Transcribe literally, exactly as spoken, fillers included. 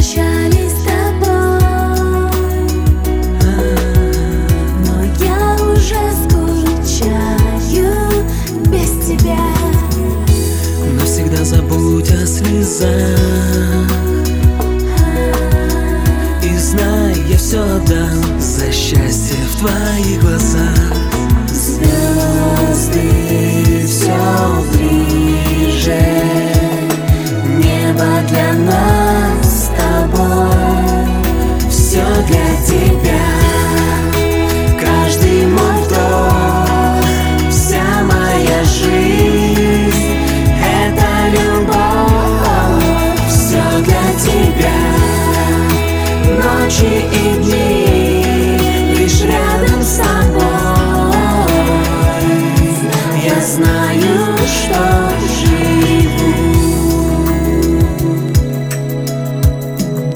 печали с тобой, но я уже скучаю без тебя. Навсегда забудь о слезах и знай, я все отдам за счастье в твоих глазах.